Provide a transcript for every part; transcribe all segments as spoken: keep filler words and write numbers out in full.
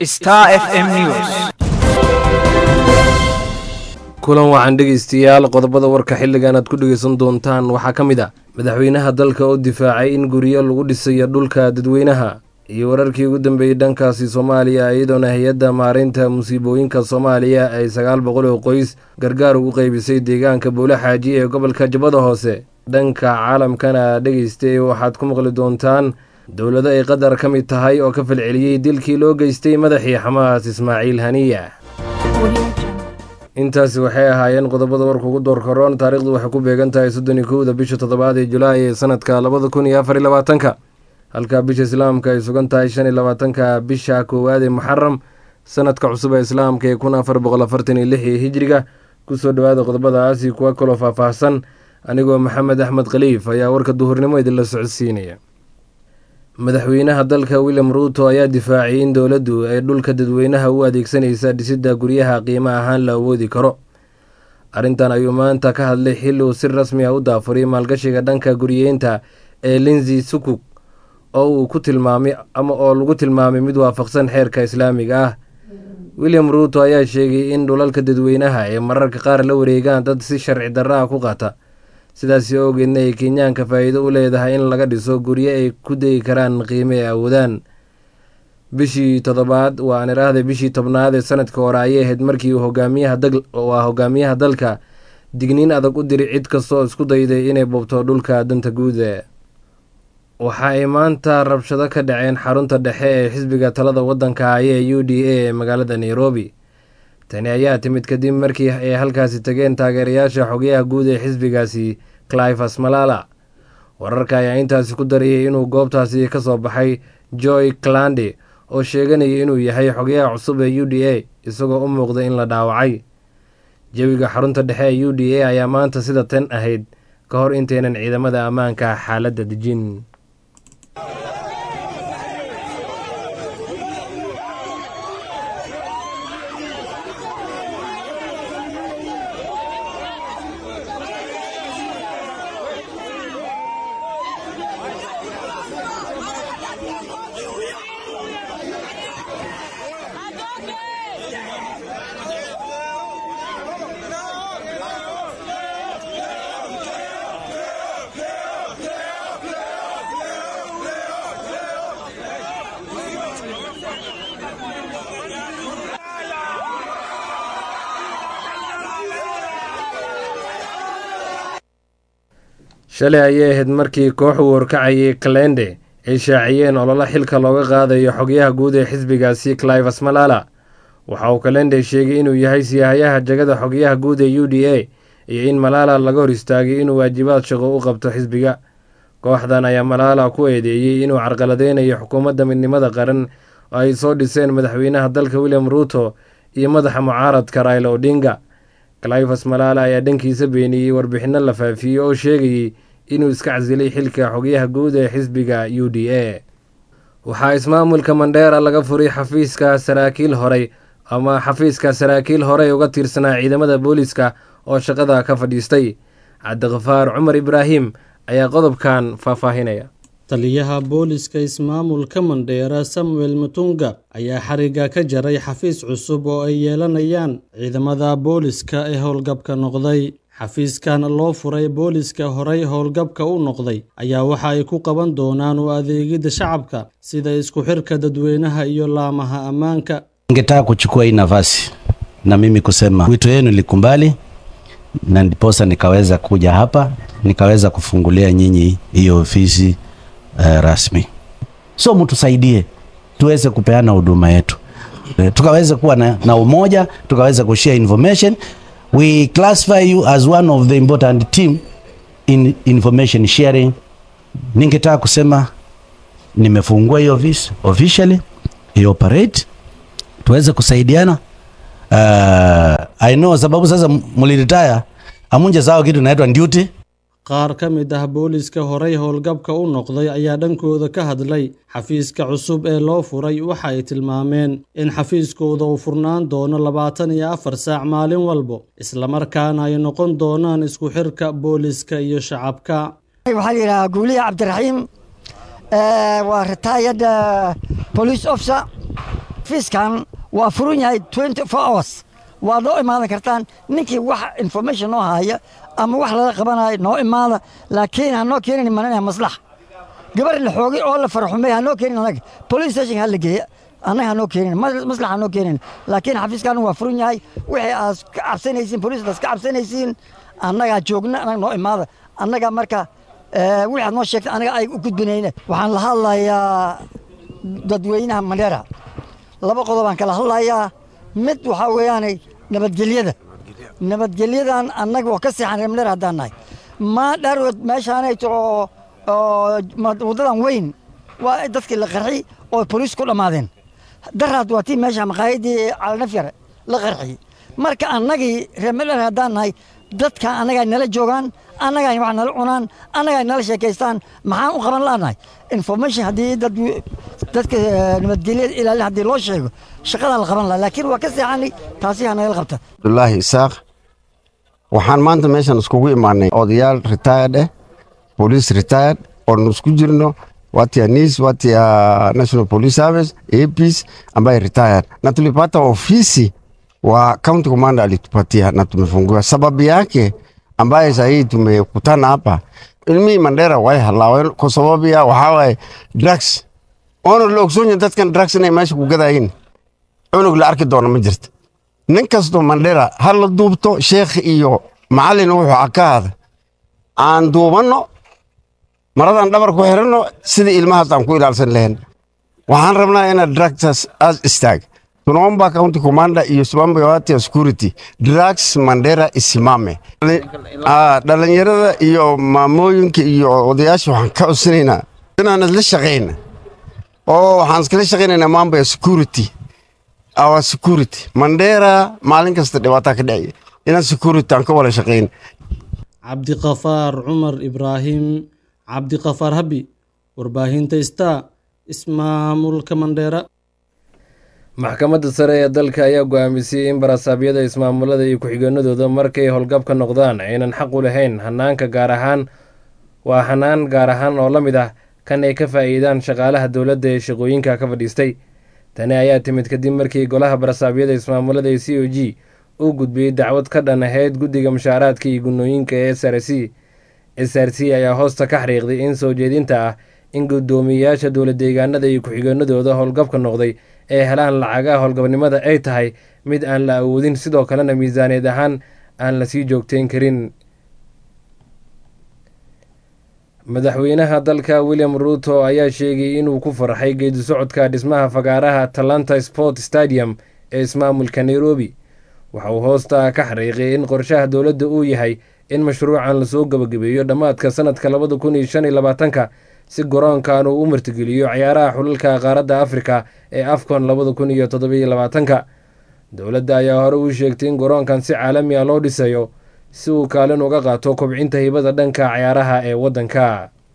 Star F M News. kulan waxaan dhegeystayaal qodobada warka xilligan aad ku dhegeysan doontaan waxaa ka mid ah madaxweynaha dalka oo difaacay in guryo lagu dhisayo dhulka dadweynaha iyo wararkii ugu dambeeyey dhankaasi Soomaaliya iyadoona hay'adda maareynta musiibooyinka Soomaaliya ay sagaal boqol oo qoys gargaar ugu qaybisay deegaanka Buule Xaaji ee gobolka Jubbada Hoose. Dhanka caalamkana dhageystay waxaad ku maqli doontaan dowladda ay qadar ka mid tahay oo ka falceliyay dilkii loo geystay madaxii Xamaas Ismaaciil Haniya. intaasi waxay ahaayeen qodobada warka ugu door karoon. taariikhdu waxay ku beegan tahay soddon iyo kowda bisha toddobaad ee Julaay ee sanadka labada kun iyo afar iyo labaatanka, halka bisha Islaamka ay sugan tahay shan iyo labaatanka bisha koowaad ee Muharram sanadka cusub ee Islaamka ee kun afar boqol afartan iyo lix ee Hijriga. kusoo dhawaada qodobadaasi kuwa kaloo faahfaahsan, anigoo Maxamed Axmed Khaliif ayaa warka duhurnimo idinla socodsiinaya. madaxweynaha dalka William Ruto ayaa difaacay in dowladdu ay dhulka dadweynaha u adeegsanaysa dhisidda guryaha qiimo ahaan la awoodi karo. arrintan ayuu maanta ka hadlay xilli uu si rasmi ah u daafuray maalgashiga dhanka guryeynta ee Lindsay Sukuk oo uu ku tilmaamay ama oo lagu tilmaamay mid waafaqsan xeerka Islaamiga ah. William Ruto ayaa sheegay in dhulalka dadweynaha ee mararka qaar la wareegaan dad si sharci darro ah ku qaata, sidaas awgeedna ay Kenyaanka faa'iido u leedahay in laga dhiso guryo ay ku degi karaan qiime ay awoodaan. bishii toddobaad waa niraahday bishii tobnaad ee sanadka hore ayay ahayd markii uu hogaamiyaha dal waa hogaamiyaha dalka digniin adag u diray cid kastoo isku dayday inay boobto dhulka danta guud. waxa ay maanta rabshado ka dhaceen xarunta dhexe ee xisbiga talada waddanka ee U D A ee magaalada Nairobi. tani ayaa timid kadib markii ay halkaasi tageen taageerayaasha xogayaha guud ee xisbigaasi Cleophas Malala. wararka ayaa intaasi ku darayay inuu goobtaasi ka soo baxay Joy Klande oo sheeganaya inuu yahay xogayaha cusub ee U D A, isagoo u muuqda in la dhaawacay. jawiga xarunta dhexe ee U D A ayaa maanta sida tan ahayd ka hor intaynan ciidamada ammaanka xaaladda dejin. shalay ayay ahayd markii koox uu horkacayay Klande ay shaaciyeen olole xilka looga qaadayo xogayaha guud ee xisbigaasi Cleophas Malala. waxa uu Klande sheegay inuu yahay siyahayaha jagada xogayaha guud ee U D A iyo in Malala laga hor istaagay inuu waajibaad shaqo u qabto xisbiga. kooxdan ayaa Malala ku eedeeyay inuu carqaladeynayo xukuumadda midnimada qaran oo ay soo dhiseen madaxweynaha dalka William Ruto iyo madaxa mucaaradka Raila Odinga. Cleophas Malala ayaa dhankiisa beeniyey warbixino la faafiyey oo sheegayay inuu iska casilay xilka xogayaha guud ee xisbiga U D A. waxaa ismaamulka Mandera laga furay xafiiska saraakiil horey ama xafiiska saraakiil horey uga tirsanaa ciidamada booliska oo shaqada ka fadhiistay. Cabdiqafaar Cumar Ibraahim ayaa qodobkan faahfaahinaya. taliyaha booliska ismaamulka Mandera Samuel Mutunga ayaa xariga ka jaray xafiis cusub oo ay yeelanayaan ciidamada booliska ee howlgabka noqday. xafiiskan loo furay booliska horey howlgabka u noqday ayaa waxa ay ku qaban doonaan u adeegida shacabka sida isku xirka dadweynaha iyo laamaha ammaanka. Ningetaka kuchukua hii nafasi na mimi kusema wito wenu nilikumbali na ndiposa nikaweza kuja hapa nikaweza kufungulia nyinyi hiyo ofisi uh, rasmi. So mtusaidie tuweze kupeana huduma yetu, tukaweze kuwa na, na umoja, tukaweze kushare information. We classify you as one of the important team in information sharing. Ningetaka kusema nimefungua hiyo office officially, i operate, tuweze kusaidiana. Uh, I know sababu sasa mliretire amunje sawa kitu inaitwa duty. qaar ka mid ah booliska horey howlgabka u noqday ayaa dhankooda ka hadlay xafiiska cusub ee loo furay. waxa ay tilmaameen in xafiiskooda uu furnaan doono labaatan iyo afar saac maalin walbo, isla markaana ay noqon doonaan isku xirka booliska iyo shacabka. waxaa yiraahdaa Guuliye Cabdiraxiim waa retired police officer xafiiskan waa furan yahay twenty four hours waad noo imaadan kartaan ninkii wax information noo haya ama wax lala qabanayo noo imaada laakiin ha noo keenin manana maslax gabar la xoogay oo la farxumay ha noo keenin anaga police station ha la geeyo anaga ha noo keenin maslax ha noo keenin laakiin xafiiskan waa furan yahay wixii aad ka cabsanaysiin police ka cabsanaysiin annaga joogna anaga noo imaada annaga marka wixii aad noo sheegtay anaga ay u gudbinayna waxaan la hadlayaa dadweynaha Mandera laba qodob aan kala hadlayaa mid waxa weeyaan nabadgelyada nabadgelyadan annaga wax ka seexan Mandera hadaan nahay ma dharood meeshaanay oo wadadan weyn waa dadkii la qarxi oo police ku dhamaadeen daraad waa tii meesha maqaayadii calnafyar la qarxi marka annagii Mandera hadaan nahay dadka anaga nala joogan anaga wax nala cunaan anaga nala sheekaystaan maxaan u qaban laanahay information hadii dad dadka nabadgelyada ilaalin hadii loo sheego shaqada la qaban lahaa laakiin waa ka seexanay taasi aan la qabta Abdullahi Isaaq waxaan maanta meeshan iskugu imaanay odayaal retired eh police retired oo isku jirno watia nis watia National Police Service A Ps ambaye retired na tulipata ofisi wa county commander alitupatia na tumefungua sababu yake ambaye sasa tumekutana hapa ilmi Mandera way halaween kwa sababu ya waxa drugs ono la ogsoon dadkan drugs inay meesha ku gadayeen cunug la arki doono ma jirto nin kasto Mandera hal la duubto sheekh iyo macallin wuxuu akaada aan duubano maradan dhabar ku xirano sidii ilmahaas aan ku ilaalsan lahayn waxaan rabnaa in drugs as istaag tunaomba county commander iyo subambo ya security drugs Mandera isimame ah dhalinyarada iyo maamooyinka iyo odayaasha waxaan ka cusubnaa inaan la shaqeeyno oo waxaan iskala shaqeynaa maambo security our security Mandera maalin kasta dhibaato ka dhacay inaan security aan ka wada shaqeyn Cabdi Qafaar Umar Ibrahim Cabdi Qafaar Habi warbaahinta Star ismaamulka Mandera maxkamadda sare ee dalka ayaa go'aamisay in barasaabyada ismaamulada iyo ku-xigeenadooda markay howlgabka noqdaan aynan xaq u lahayn hanaanka gaar ahaan waa hanaan gaar ahaan oo la mid ah kan ay ka faa'iidaan shaqaalaha dowladda ee shaqooyinka ka fadhiistay tani ayaa timid kadib markii golaha barasaabyada ismaamulada ee C O G uu gudbiyey dacwad ka dhan ahayd guddiga mushaaraadka iyo gunnooyinka ee S R C S R C ayaa hoosta ka xariiqday in soo jeedinta ah in guddoomiyeyaasha dowlad deegaanada iyo ku-xigeenadooda howlgabka noqday ee helaan lacagaha howlgabnimada ay tahay mid aan la awoodin sidoo kalena miisaaneed ahaan aan la sii joogteyn karin madaxweynaha dalka William Ruto ayaa sheegay inuu ku farxay geedi socodka dhismaha fagaaraha Talanta Sport Stadium ee ismaamulka Nairobi waxa uu hoosta ka xariiqay in qorshaha dowladda uu yahay in mashruucan la soo gabagabeeyo dhammaadka sanadka labada kun iyo shan iyo labaatanka si garoonkan uu u martigeliyo ciyaaraha xulalka qaaradda Afrika ee AFCON labada kun iyo toddoba iyo labaatanka dowladda ayaa hore u sheegtay in garoonkan si caalami ah loo dhisayo si uu kaalin uga qaato kobcinta hibada dhanka ciyaaraha ee waddanka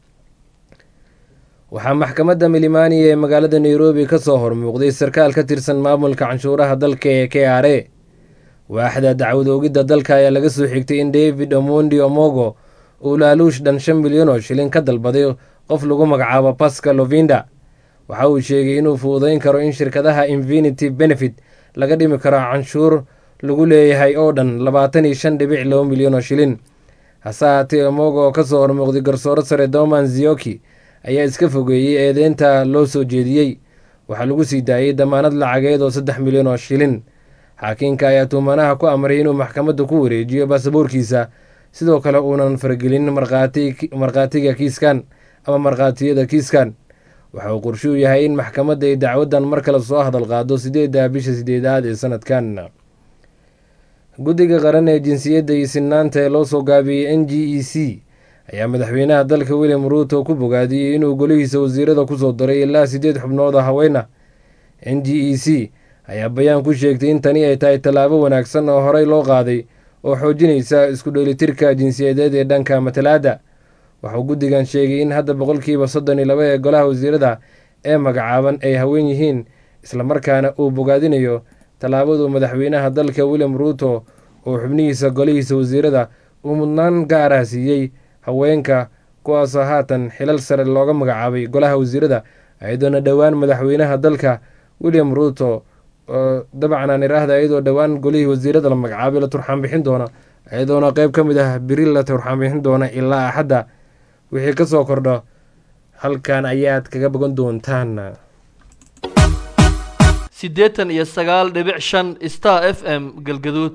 waxaa maxkamadda Milimani ee magaalada Nairobi ka soo hormuuqday sarkaal ka tirsan maamulka canshuuraha dalka ee K R A waaxda dacwad oogidda dalka ayaa laga soo xigtay in David Omondi Omogo uu laaluush dhan shan milyan oo shilin ka dalbaday qof lagu magacaabo Pascal Lovinda waxa uu sheegay inuu fududeyn karo in shirkadaha Infinity Benefit laga dhimi karo canshuur lagu leeyahay oo dhan labaatan iyo shan dhibic laba milyan oo shilin hase haatee Omogo oo ka soo hormuuqday garsoore sare Doman Zioki ayaa iska fogeeyey eedeynta loo soo jeediyey waxaa lagu sii daayey damaanad lacageed oo saddex milyan oo shilin xaakiinka ayaa tuumanaha ku amray inuu maxkamadda ku wareejiyo baasaboorkiisa sidoo kale uunan faragelin markhaatiga kiiskan ama markhaatiyada kiiskan waxa uu qorshuu yahay in maxkamadda ay dacwaddan mar kale soo hadal qaado sideedda bisha sideedaad ee sanadkan guddiga qaran ee jinsiyadda iyo sinnaanta ee loo soo gaabiyey N G E C ayaa madaxweynaha dalka William Ruto ku bogaadiyey inuu golihiisa wasiirada ku soo daray ilaa sideed xubnood oo haween ah N G E C ayaa bayaan ku sheegtay in tani ay tahay tallaabo wanaagsan oo horey loo qaaday oo xoojinaysa isku dheelitirka jinsiyadeed ee dhanka matalaadda waxuu guddigan sheegay in hadda boqolkiiba soddon iyo laba ee golaha wasiirada ee magacaaban ay haween yihiin islamarkaana uu bogaadinayo tallaabadu madaxweynaha dalka William Ruto oo xubnihiisa golihiisa wasiirada uu mudnaan gaar ah siiyey haweenka kuwaasoo haatan xilal sare looga magacaabay golaha wasiirada ayadoona dhowaan madaxweynaha dalka william ruuto oo dabcan aan iraahda iyadoo dhowaan golihii wasiirada la magacaabay la turxaan bixin doona iyadoona qeyb ka mid ah biri la turxaan bixin doona ilaa axadda wixii ka soo kordho halkan ayaad kaga bogan doontaan siddeetan iyo sagaal dhibic shan star f m galgaduud.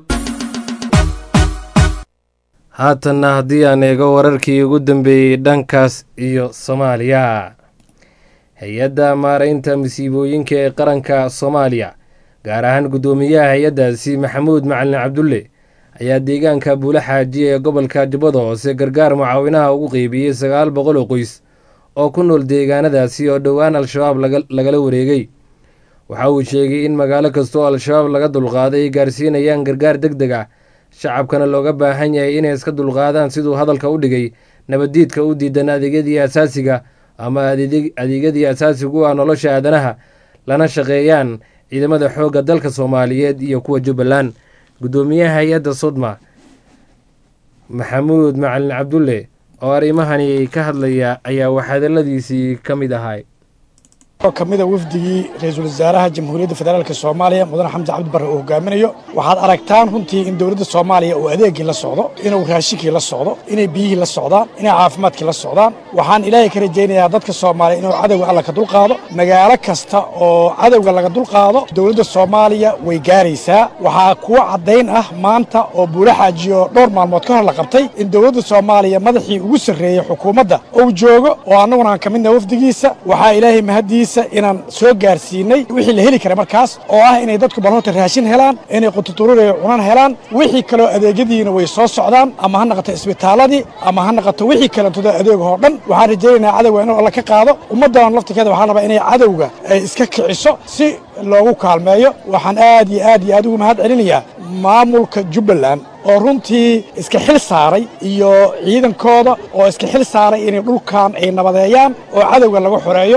haatanna haddii aan eego wararkii ugu dambeeyey dhankaas iyo soomaaliya. hay-adda maaraynta masiibooyinka ee qaranka soomaaliya gaar ahaan guddoomiyaha hay-addaasi maxamuud macalin cabdulle ayaa deegaanka buula xaaji ee gobolka jubbada hoose gargaar mucaawinaha ugu qeybiyey sagaal boqol oo qoys oo ku nool deegaanadaasi oo dhowaan al-shabaab lagala wareegay. waxa uu sheegay in magaalo kastoo al-shabaab laga dulqaaday ay gaarsiinayaan gargaar deg deg ah shacabkana looga baahan yahay inay iska dulqaadaan siduu hadalka u dhigay nabaddiidka u diidan adeegyadii asaasiga ama adeegyadii asaasigu ah nolosha aadanaha lana shaqeeyaan ciidamada xoogga dalka soomaaliyeed iyo kuwa jubbaland. guddoomiyaha hay-adda sodma maxamuud macalin cabdulle oo arrimahani ka hadlaya ayaa waxhadaladiisii ka mid ahay kamida wafdigii ra-iisul wasaaraha jamhuuriyadda federaalka soomaaliya mudane xamse cabdi barre uu hogaaminayo. waxaad aragtaan runtii in dowladda soomaaliya uu adeegii la socdo, inuu raashinkii la socdo, inay biyihii la socdaan, inay caafimaadkii la socdaan. waxaan ilaahay ka rajaynayaa dadka soomaaliya inuu cadowga alla ka dulqaado. magaalo kasta oo cadowga laga dulqaado dowladda soomaaliya way gaaraysaa. waxaa kuwa caddayn ah maanta oo buula xaajiyo dhowr maalmood ka hor la qabtay in dowladda soomaaliya madaxii ugu sarreeyey xukuumadda uu joogo oo annaguna aan ka midna wafdigiisa. waxaa ilaahay mahaddiisa inaan soo gaarsiinay wixii la heli kara markaas oo ah inay dadku balhoota raashin helaan, inay qututurureeyo cunan helaan. wixii kaloo adeegyadiina way soo socdaan, ama ha noqoto isbitaaladii ama ha noqoto wixii kalentooda adeegahoo dhan. waxaan rajaynaynaa cadowga inuu alla ka qaado. ummaddan laftirkeeda waxaa rabaa inay cadowga ay iska kiciso si loogu kaalmeeyo. waxaan aad iyo aad iyo aad ugu mahad celinayaa maamulka jubbaland oo runtii iska xil saaray iyo ciidankooda oo iska xil saaray inay dhulkan ay nabadeeyaan oo cadowga lagu xoreeyo.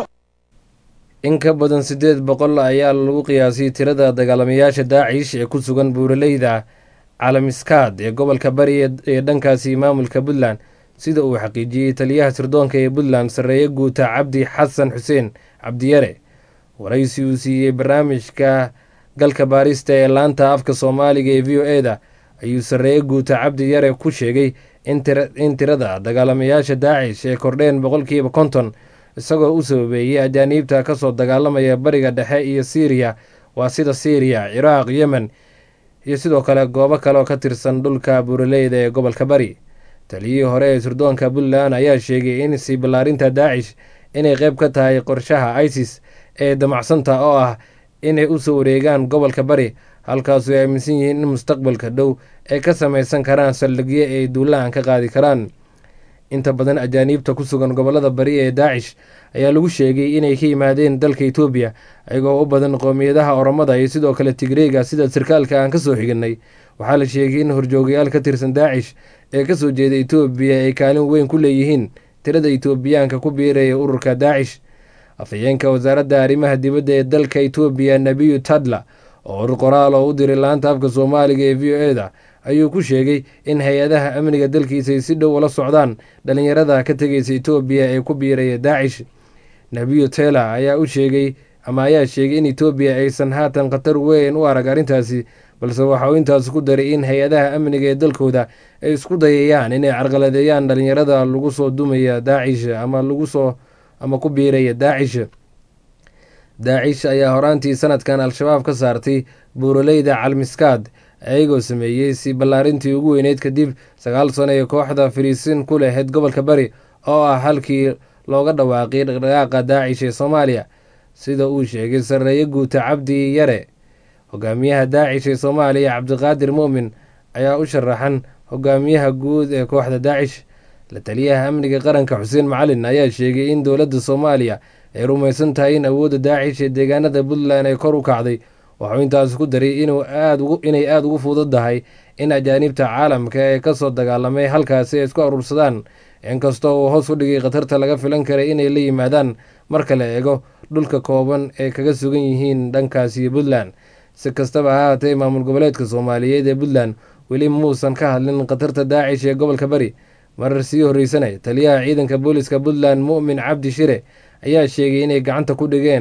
in ka badan siddeed boqol ayaa lagu qiyaasay tirada dagaalamayaasha daacish ee ku sugan buuraleyda calamiskaad ee gobolka bari ee dhankaasi maamulka puntland sida uu xaqiijiyey taliyaha sirdoonka ee puntland sarreeye guuta cabdi xasan xuseen cabdiyare. waraysi uu siiyey barnaamijka galka baarista ee laanta afka soomaaliga ee v o eda ayuu sarreeye guuta cabdi yare ku sheegay in tirada dagaalamayaasha daacish ee kordheen boqolkiiba konton isagoo u sababeeyey ajaaniibta ka soo dagaalamaya bariga dhexe iyo siiriya waa sida siiriya ciraaq yemen iyo sidoo kale goobo kale oo ka tirsan dhulka buuraleyda ee gobolka bari. taliyihii hore ee sirdoonka puntland ayaa sheegay in sii ballaarinta daacish inay qayb ka tahay qorshaha isis ee damacsanta oo ah inay u soo wareegaan gobolka bari halkaasu ay aaminsan yihiin in mustaqbalka dhow ay ka samaysan karaan saldhigyo ay duulahan ka qaadi karaan. inta badan ajaaniibta ku sugan gobolada bari ee daacish ayaa lagu sheegay inay ka yimaadeen dalka etoobiya ayagoo u badan qoomiyadaha oromada iyo sidoo kale tigreega sida sarkaalka aan ka soo xiganay. waxaa la sheegay in horjoogayaal ka tirsan daacish ee kasoo jeeda etoobiya ay kaalin weyn ku leeyihiin tirada etoobiyaanka ku biiraya ururka daacish. afhayeenka wasaaradda arrimaha dibadda ee dalka etoobiya nebiyu tadla oo urur qoraal oo u diray laanta afka soomaaliga ee v o eda ayuu ku sheegay in hay-adaha amniga dalkiisa ay si dhow ula socdaan dhalinyarada ka tegaysa etoobiya ee ku biiraya daacish. nebiyu tela ayaa u sheegay ama ayaa sheegay in etoobiya aysan haatan khatar weyn u arag arrintaasi, balse waxa uu intaas ku daray in hay-adaha amniga ee dalkooda ay isku dayayaan inay carqaladeeyaan dhalinyarada lagu soo dumaya daacish ama lagu soo ama ku biiraya daacish. daacish ayaa horaantii sanadkan al-shabaab ka saartay buuraleyda calmiskaad ayagoo sameeyey si ballaarintii ugu weyneyd kadib sagaal sano ee kooxda fariisin ku lahayd gobolka bari oo ah halkii looga dhawaaqay dhaqdhaqaaqa daacish ee soomaaliya sida uu sheegay sarreeye guuta cabdi yare. hogaamiyaha daacish ee soomaaliya cabdiqaadir muumin ayaa u sharaxan hogaamiyaha guud ee kooxda daacish. la taliyaha amniga qaranka xuseen macalin ayaa sheegay in dowladda soomaaliya ay rumaysan tahay in awoodda daacish ee deegaanada puntland ay kor u kacday. waxuu intaas ku daray inay aada ugu fududahay in ajaaniibta caalamka ee kasoo dagaalamay halkaasi ay isku aruursadaan, inkastoo uu hoos u dhigay khatarta laga filan karay inay la yimaadaan marka la eego dhulka kooban ee kaga sugan yihiin dhankaasi puntland. si kastaba ha haatee maamul goboleedka soomaaliyeed ee puntland weli muusan ka hadlin khatarta daacish ee gobolka bari. marar sii horreysanay taliyaha ciidanka booliska puntland mu'min cabdi shire ayaa sheegay inay gacanta ku dhigeen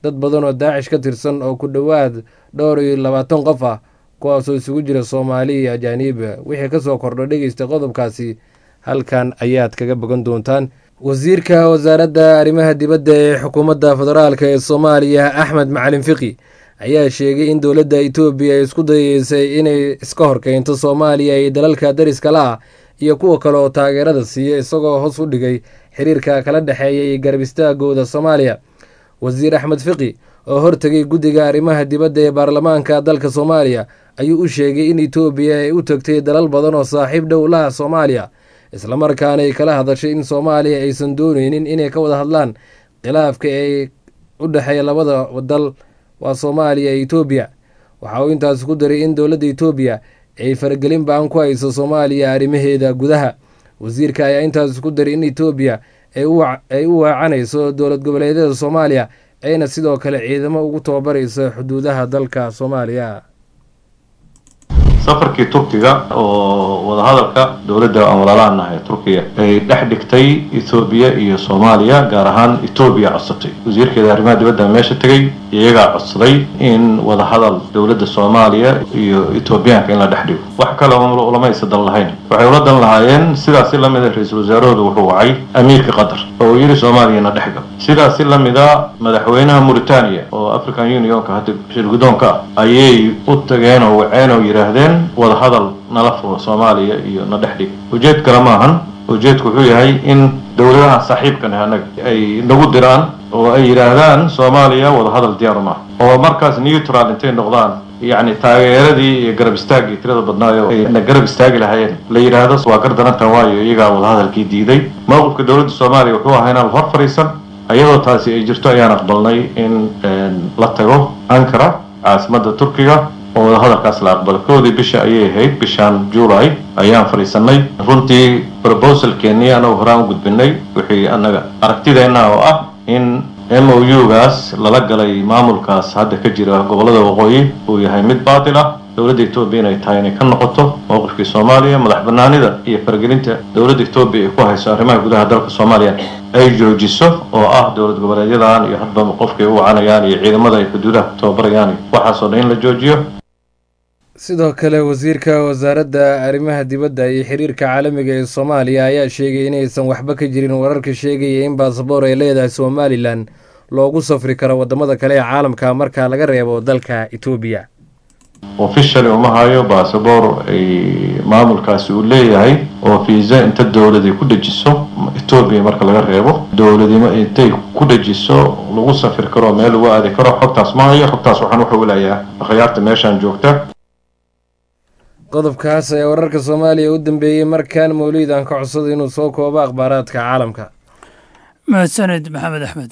dad badan oo daacish ka tirsan oo ku dhowaad dhowr iyo labaatan qof ah kuwaasoo isugu jira soomaali iyo ajaaniib. wixii kasoo kordho dhegeysta qodobkaasi halkan ayaad kaga bogan doontaan. wasiirka wasaaradda arrimaha dibadda ee xukuumadda federaalk ee soomaaliya axmed macalin fiqi ayaa sheegay in dowladda etoobiya ay isku dayeysay inay iska horkeynto soomaaliya iyo dalalka dariska la-ah iyo kuwa kale oo taageerada siiya, isagoo hoos u dhigay xiriirka kala dhexeeya iyo garab istaagooda soomaaliya. wasiir axmed fiqi oo hortegay guddiga arrimaha dibadda ee baarlamaanka dalka soomaaliya ayuu u sheegay in etoobiya ay u tagtay dalal badan oo saaxiib dhow laha soomaaliya, islamarkaana ay kala hadashay in soomaaliya aysan dooneynin inay ka wada hadlaan khilaafka ay u dhexeeya labada dal waa soomaaliya iyo etoobiya. waxa uu intaas ku daray in dowladda etoobiya ay faragelin baan ku hayso soomaaliya arrimaheeda gudaha. wasiirka ayaa intaas ku daray in etoobiya ay u waacanayso dowlad goboleedyada soomaaliya ayna sidoo kale ciidamo ugu tababarayso xuduudaha dalka soomaaliya. safarkii turkiga oo wadahadalka dowladda aan walaalahan nahay turkiya ay dhex dhigtay etoobiya iyo soomaaliya, gaar ahaan etoobiya codsatay. wasiirkeeda arrimaha dibadda meesha tegey, iyagaa codsaday in wadahadal dowladda soomaaliya iyo etoobiyaanka in la dhex dhigo. wax kale ulama aysa dan lahayn, waxay ula dan lahaayeen sidaasi lamid a ra-iisul wasaarahooda wuxuu wacay amiirka qatar oo uu yidhi soomaaliya na dhex gal. sidaasi lamid a madaxweynaha mauritania oo african unionka hadda shirgudoonka ah ayay u tageen oo waceen oo yidhaahdeen wadahadal nala furo soomaaliya iyo na dhex dhig. ujeed kale maahan, ujeedku wuxuu yahay in dowladaha saaxiibkan anaga ay nagu diraan oo ay yidhaahdaan soomaaliya wadahadal diyaaru maaha, oo markaas neutral intay noqdaan, yacni taageeradii iyo garab istaaggii tirada badnaayo ay na garab istaagi lahaayeen la yidhaahdo waa gardarantan waayo iyagaa wadahadalkii diiday. mowqifka dowladda soomaaliya wuxuu ahaa inaan hor fadhiisan, iyadoo taasi ay jirto ayaan aqbalnay in la tago ankara caasimadda turkiga oo wadahadalkaas la aqbalo. koodii bisha ayay ahayd, bishaan juulay ayaan fadhiisanay. runtii proposalkeennii anagu horaan u gudbinay wixii annaga aragtideenna oo ah in m o u-gaas lala galay maamulkaas hadda ka jira gobollada waqooyi uu yahay mid baatil ah. dowladda etoobiya inay tahay inay ka noqoto mowqifkii soomaaliya, madax banaanida iyo faragelinta dowladda etoobiya ay ku hayso arrimaha gudaha dalka soomaaliya ay joojiso, oo ah dowlad goboleedyadan iyo hadba qofkay u wacanayaan iyo ciidamada ay xuduudaha ku tababarayaan, waxaasoo dhan in la joojiyo. sidoo kale wasiirka wasaaradda arrimaha dibadda iyo xiriirka caalamiga ee soomaaliya ayaa sheegay inaysan waxba ka jirin wararka sheegaya in baasaboor ay leedahay somalilan loogu safri karo wadamada kale ee caalamka marka laga reebo dalka etoobiya. officially uma hayo baasaboor ay maamulkaasi uu leeyahay oo fiisa inta dowlad ay ku dejiso etoobiya marka laga reebo dowladnimo intay ku dejiso lagu safri karo meel lagu aadi karo. xogtaas ma hayo, xogtaas waxaan u xawlayaa akhyaarta meeshaan joogta. qodobkaas ayaa wararka soomaaliya u dambeeyey. markaan mawliid aan ka codsado inuu soo koobo akhbaaraadka caalamka. mahadsaned maxamed axmed.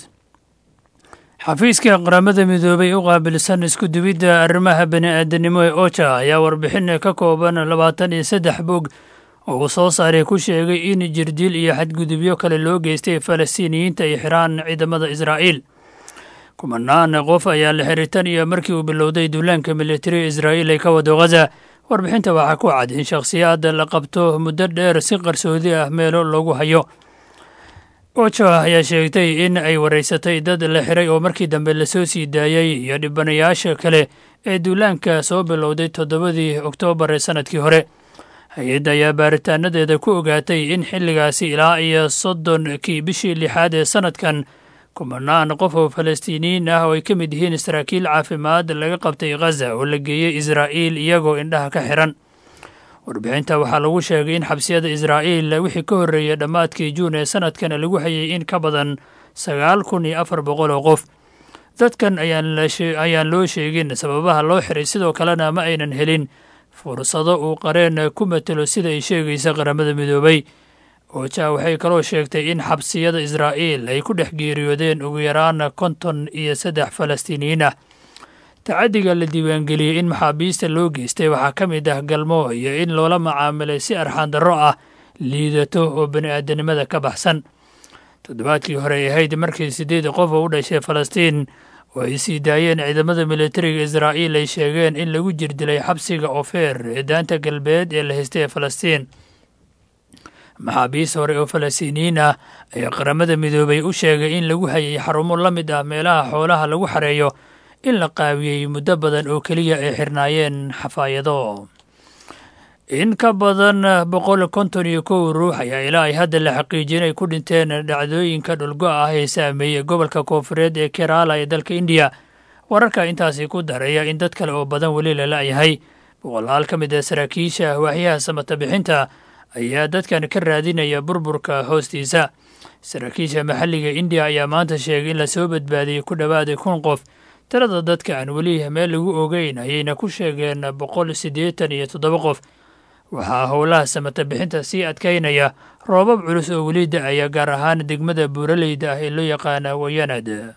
xafiiska qaramada midoobay u qaabilsan isku dubidda arrimaha bani-aadanimo ee oja ayaa warbixin ka kooban labaatan iyo saddex bog oo uu soo saaray ku sheegay in jirdil iyo xadgudubyo kale loo geystay falastiiniyiinta ay xiraan ciidamada israa'iil. kumanaan qof ayaa la xiriirtan iyo markii uu bilowday duulaanka militari israa'iil ay ka wado ghaza. warbixinta waxaa ku cad in shakhsiyaad la qabto muddo dheer si qarsoodi ah meelo loogu hayo. oja ayaa sheegtay in ay wareysatay dad la xiray oo markii dambe lasoo sii daayey iyo dhibanayaasha kale ee duulaanka soo bilowday toddobadii oktoobar ee sanadkii hore. hay-adda ayaa baaritaanadeeda ku ogaatay in xilligaasi ilaa iyo soddonkii bishii lixaad ee sanadkan kumanaan qof oo falastiiniyiin ah oo ay ka mid yihiin saraakiil caafimaad laga qabtay ghaza oo la geeyey israa'iil iyagoo indhaha ka xiran. warbixinta waxaa lagu sheegay in xabsiyada israa'iil wixii ka horreeyay dhammaadkii juun ee sanadkan lagu hayay in ka badan sagaal kun iyo afar boqol oo qof. dadkan ayaan loo sheegin sababaha loo xiray, sidoo kalena ma aynan helin fursado uu qareen ku matelo sida ay sheegaysa qaramada midoobay. oja waxay kaloo sheegtay in xabsiyada israa'iil ay ku dhex geeriyoodeen ugu yaraan konton iyo saddex falastiiniyiin ah. tacadiga la diiwaangeliyey in maxaabiista loo geystay waxaa ka mid ah galmo iyo in loola macaamilay si arxaandarro ah, liidato oo bani-aadanimada ka baxsan. toddobaadkii hore ay ahayd markii siddeed qof oo u dhashay falastiin oo ay sii daayeen ciidamada militariga israa'iil ay sheegeen in lagu jirdilay xabsiga ofeer ee daanta galbeed ee la haystay ee falastiin. maxaabiis hore oo falastiiniyiin ah ayaa qaramada midoobay u sheegay in lagu hayay xarumo la mid ah meelaha xoolaha lagu xareeyo in la qaawiyey muddo badan oo keliya ay xirnaayeen xafaayado. in ka badan boqol konton iyo kow ruux ayaa ilaa ay hadda la xaqiijiyay inay ku dhinteen dhacdooyinka dhulgo-a ah ee saameeyey gobolka koonfureed ee Kerala ee dalka Indiya. wararka intaasi ku daraya in dad kale oo badan weli la la'yahay. boqolaal ka mid ah saraakiisha waaxyaha samata bixinta ayaa dadkan ka raadinaya burburka hoostiisa. saraakiisha maxalliga Indiya ayaa maanta sheegay in lasoo badbaadiyey ku dhowaaday kun qof. tirada dadka aan weli meel lagu ogeyn ayayna ku sheegeen boqol siddeetan iyo toddoba qof. waxaa howlaha samata bixinta sii adkaynaya roobab culus oo weli da-aya gaar ahaan degmada buuraleyda ah ee loo yaqaana wayanad.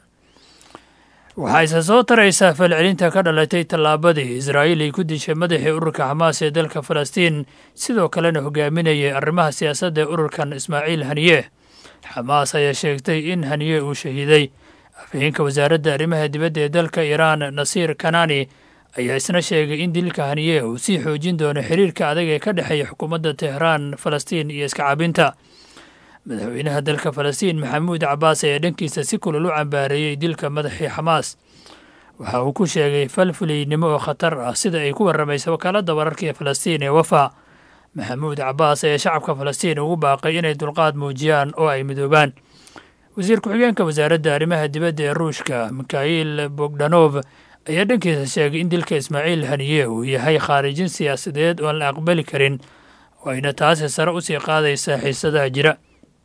waxaa isa soo taraysa falcelinta ka dhalatay tallaabadii Israa'iil ay ku dishay madaxii ururka Xamaas ee dalka Falastiin, sidoo kalena hogaaminayay arrimaha siyaasadda ee ururkan Ismaaciil Haniyeh. Xamaas ayaa sheegtay in Haniyeh uu shahiiday. afhayeenka wasaaradda arrimaha dibadda ee dalka Iiraan Nasiir Kanaani ayaa isna sheegay in dilka Haniyeh uu sii xoojin doono xiriirka adag ee ka dhexeeya xukuumadda Tehraan, Falastiin iyo iska cabinta. madaxweynaha dalka Falastiin Maxamuud Cabbaas ayaa dhankiisa si kulul u cambaareeyey dilka madaxii Xamaas. waxa uu ku sheegay falfuliynimo oo khatar ah sida ay ku warramaysa wakaaladda wararka ee Falastiin ee Wafa. Maxamuud Cabbaas ayaa shacabka Falastiin ugu baaqay inay dulqaad muujiyaan oo ay midoobaan. wasiir ku-xigeenka wasaaradda arrimaha dibadda ee Ruushka Mikhail Bogdanov ayaa dhankiisa sheegay in dilka Ismaaciil Haniyeh uu yahay khaarijin siyaasadeed oo aan la aqbali karin, wayna taasi sare u sii qaadaysaa xiisadaha jira.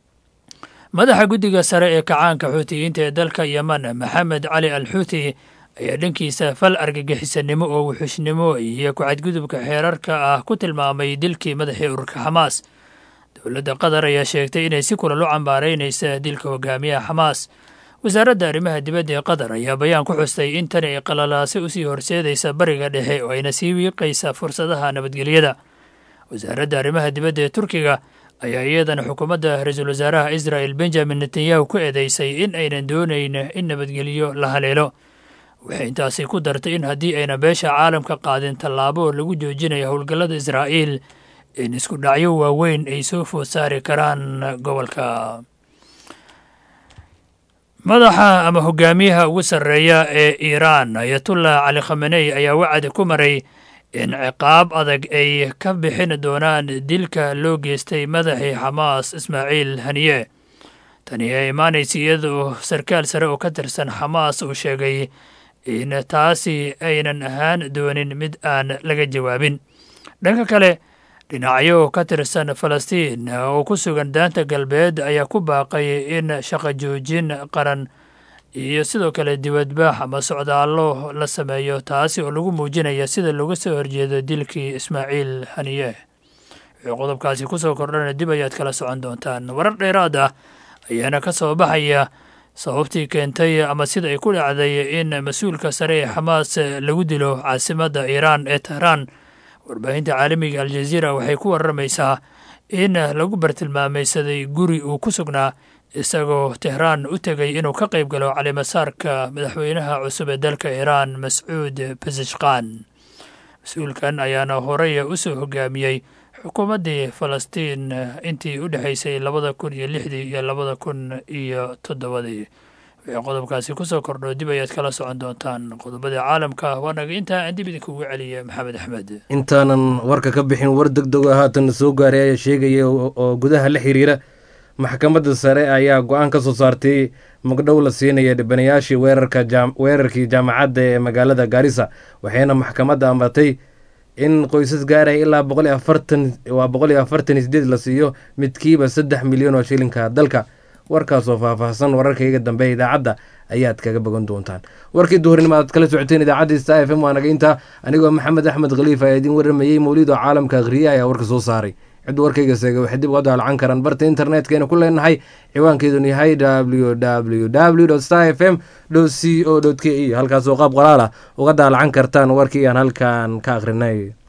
madaxa guddiga sare ee kacaanka xuutiyiinta ee dalka Yemen Maxamed Cali Al Xuuti ayaa dhankiisa fal argagixisanimo oo wuxuushnimo iyo ku-cadgudubka xeerarka ah ku tilmaamay dilkii madaxii ururka Xamaas. dowladda Qatar ayaa sheegtay inay si kulal u cambaaraynaysa dilka hogaamiyaha Xamaas. wasaaradda arrimaha dibadda ee Qatar ayaa bayaan ku xustay in tani ay qalalaase u sii horseedaysa bariga dhexe oo ayna sii wiiqaysa fursadaha nabadgelyada. wasaaradda arrimaha dibadda ee Turkiga ayaa iyadana xukuumadda ra-iisul wasaaraha Israel Benjamin Netanyahu ku eedeysay in aynan doonayn in nabadgelyo la haleelo. waxay intaasi ku dartay in haddii ayna beesha caalamka qaadin tallaabo lagu joojinayo howlgallada Israa'iil in isku dhacyo waaweyn ay soo food saari karaan gobolka. madaxa ama hogaamiyaha ugu sarreeya ee Iiraan Ayatollah Cali Khamenei ayaa wacdi ku maray in ciqaab adag ay ka bixin doonaan dilka loo geystay madaxii Xamaas Ismaaciil Haniyeh. tani ay imaanaysa iyadoo sarkaal sare oo ka tirsan Xamaas uu sheegay in taasi aynan ahaan doonin mid aan laga jawaabin. dhanka kale dhinacyo ka tirsan Falastiin oo ku sugan daanta galbeed ayaa ku baaqay in shaqo joojin qaran iyo sidoo kale dibadbaax ama socdaallo la sameeyo, taasi oo lagu muujinaya sida looga soo horjeedo dilkii Ismaaciil Haniyeh. wixii qodobkaasi ku soo kordhana dib ayaad kala socon doontaan. warar dheeraad ah ayaana ka soo baxaya sababtii keentay ama sida ay ku dhacday in mas-uulka sare ee Xamaas lagu dilo caasimadda Iiraan ee Tehraan. warbaahinta caalamiga Aljazeera waxay ku warramaysaa in lagu bartilmaamaysaday guri uu ku sugnaa isagoo Tehraan u tegay inuu ka qayb galo caleemasaarka madaxweynaha cusub ee dalka Iiraan Mascuud Pezeshkian. mas-uulkan ayaana horey u soo hogaamiyey xukuumaddii Falastiin intii u dhexaysay labada kun iyo lixdii iyo labada kun iyo toddobadii. wixii qodobkaasi ku soo kordho dib ayaad kala socon doontaan. qodobada caalamka waa naga intaa aan dib idinkugu celiya Maxamed Axmed. intaanan warka ka bixin war deg deg haatan soo gaaray ayaa sheegaya oo gudaha la xiriira maxkamadda sare ayaa go-aan ka soo saartay magdhow la siinaya dhibanayaashii weerarka weerarkii jaamacadda ee magaalada Gaarisa. waxayna maxkamadda amartay in qoysas gaaraya ilaa boqol iyo afartan waa boqol iyo afartan iyo sideed la siiyo midkiiba saddex milyan oo shilinka dalka. warkaasoo faahfaahsan wararkayga dambe idaacadda ayaad kaga bogan doontaan. warkii duhurnimo aad kala socoteen idaacadda Star F M waa naga intaa. anigoo Maxamed Axmed Khaliif ayaa idin warramayey. mawlid oo caalamka akhriya ayaa warka soo saaray. cid warkayga seegay waxay dib uga daalcan karaan barta internetkayna ku leenahay ciwaankeeduna yahay w w w dot star f m dot co dot k e halkaasoo qaab qoraal ah uga daalacan kartaan warkii aan halkan ka akhrinay.